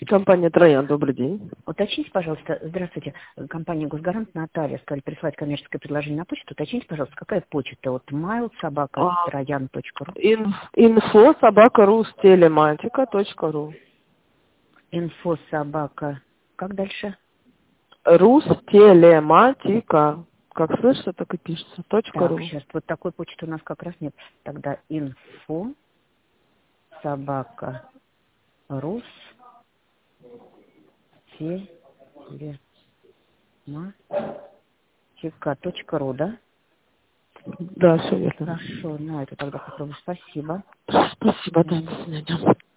Компания «Троян», добрый день. Уточните, пожалуйста, здравствуйте, компания «Госгарант», Наталья, сказали прислать коммерческое предложение на почту. Уточните, пожалуйста, какая почта? Вот mail@troyan.ru. Info@rustелематика.ру. Info. Как дальше? Рустелематика. Как слышится, так и пишется. Так, .ру. сейчас, вот такой почты у нас как раз нет. Тогда info@rustелематика.ру, да? Да, все верно. Хорошо, ну это тогда попробую. Спасибо. Спасибо, да, до свидания.